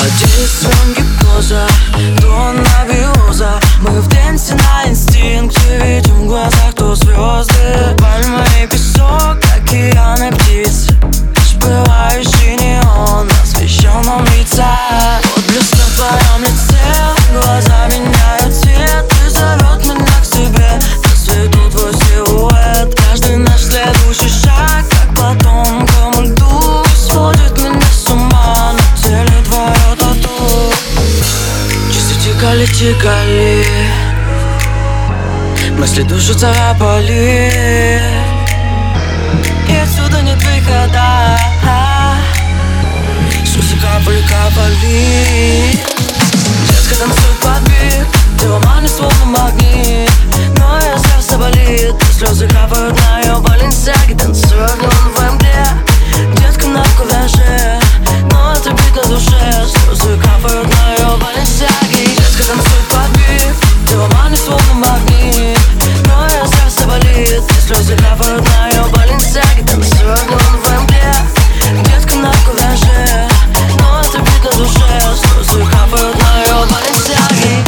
Действуем гипноза, то анабиоза. Мы в дэнсе на инстинкте, видим в глазах то звезды, пальмы и песок, океаны птиц. Всплывающий неон освещал нам лица. Отблеск на твоем лице, глаза меняют цвет и зовет меня к себе. На свету твой силуэт, каждый наш следующий шаг, как по тонкому льду, сводит меня с ума. На теле твое тату. Часы тикали, мысли душу царапали, и отсюда нет выхода. Слезы капали. Детка танцует под бит, ты в омане словно магнит. Но ее сердце болит, слезы капают на ее Баленсиаге. Танцуя в мгле, детка на кураже, но это бит на душе. Слезы капают на ее Баленсиаге. Детка танцует под бит, ты в омане словно магнит. Но ее сердце болит, слезы капают на ее Баленсиаге. Танцуя в мгле, детка на кураже, но это бит на душе. Слезы капают на ее Баленсиаге.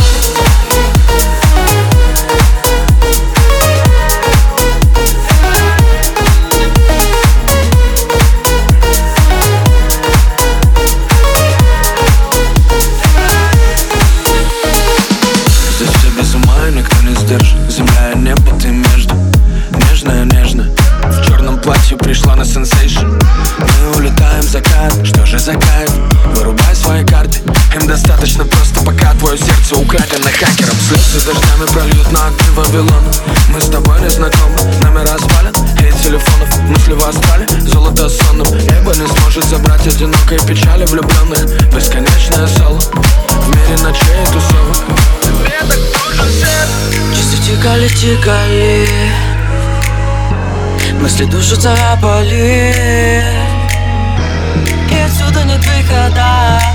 Здесь все без ума и никто не сдержит. Земля и небо, ты между. Нежная. В черном платье пришла на сенсейшн. Мы улетаем в закат, что же за кайф? Вырубай свои карты, им достаточно просто, пока твое сердце украдено хакером. Слезы дождями прольют на огни Вавилона. Мы с тобой не знакомы, номера свалят и телефонов. Мысли в астрале, золото сонным. Небо не сможет забрать одинокой печали влюбленных. Бесконечное соло в мире ночей и тусовок. Веток нужен свет. Часы тикали, мысли душу царапали, и отсюда нет выхода.